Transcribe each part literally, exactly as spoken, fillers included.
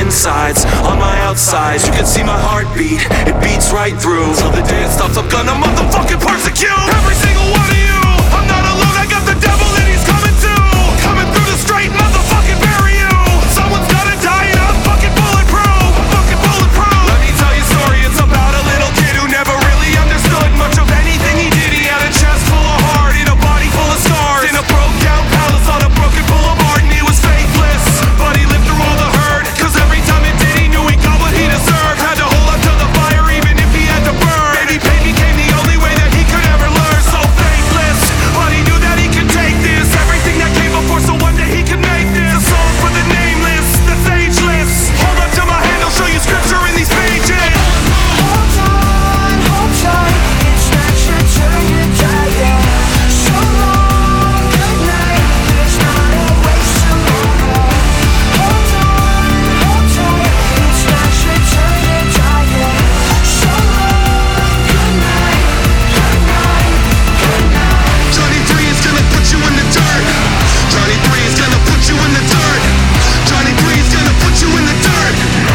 insides, on my outsides. You can see my heartbeat, it beats right through. Till the day it stops, I'm gonna motherfucking persecute every single one of you. I'm not alone, I got the devil and he's coming too. Coming through the straight, motherfucking bury you. Someone's gotta die and I'm fucking bulletproof. Fucking bulletproof. Let me tell you a story, it's about a little kid who never really understood much of anything he did. He had a chest full of heart and a body full of scars. In a broke down palace on a broken boulevard, and he was faithless, but he lived through all the hurt. Cause every time it did, he knew he got what he deserved. Had to hold up to the fire even if he had to burn. Baby pain became the only way that he could ever learn. So faithless, but he knew that he could take this. Everything that came before, so one day he could make this. A song for the nameless, that's ageless. Hold up to my hand, I'll show you scripture in these pages. Hold on, hold tight, it's not your turn to die yet. So long, good night, there's not a waste tomorrow. Hold on, hold tight, it's not your turn to die yet. So long, good night, good night, good night. Johnny three is gonna put you in the dirt. Johnny three is gonna put you in the dirt. Johnny three is gonna put you in the dirt.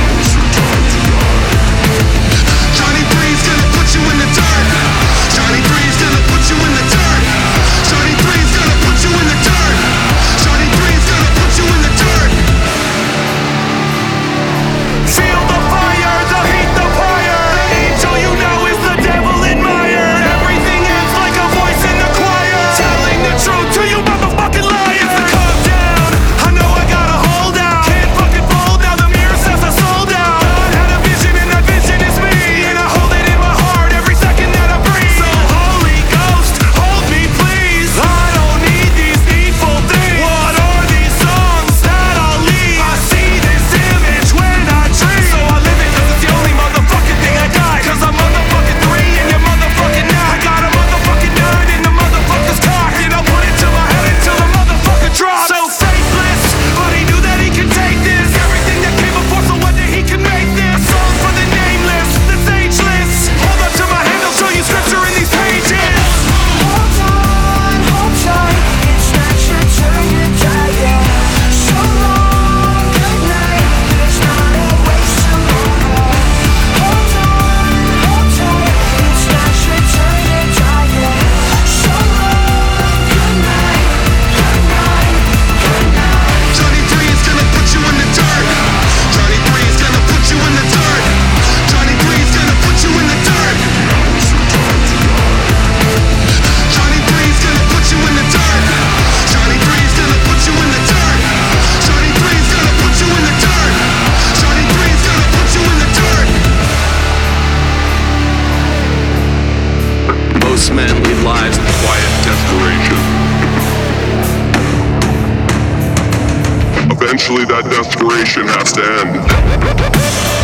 Johnny three is gonna put you in the dirt. Johnny three is gonna put you in the dirt. Johnny three is gonna put you in the dirt. Johnny three is gonna put you in the dirt. Feel the fire, the heat, the fire. The angel you know is the devil admired. Everything ends like a voice in the choir, telling the truth to you motherfucking liars. The calm down, I know I gotta hold out. Can't fucking fold now, the mirror says I sold out. God had a vision and that vision is me, and I hold it in my heart every second that I breathe. So Holy Ghost, hold me please. I don't need these needful things. What are these songs that I'll leave? I see this image when I dream. So I live it cause it's the only motherfucking thing I got. Cause I'm motherfucking three and you're motherfucking nine. I got a motherfucking nine in the motherfucker's cock, and I'll put it to my head until the motherfucker drops. So faithless, but he knew that he could take this. Everything that came before, so one day he could make this. Song for the nameless, that's ageless. Hold up to my hand, I'll show you scripture in these pages. Hold on, hold tight, it's not your turn to die yet. So long, good night, there's not a waste tomorrow. Hold on, hold tight, it's not your turn to die yet. So long, good night, good night, good night. Johnny three is gonna put you in the dirt. Johnny three is gonna put you in the dirt. Johnny three is gonna put you in the dirt. Johnny three is gonna put you in the dirt. Johnny three is gonna put you in the dirt. Johnny three is gonna put you in the dirt. Johnny three is gonna put you in the dirt. Most men lead lives of quiet desperation. Eventually that desperation has to end.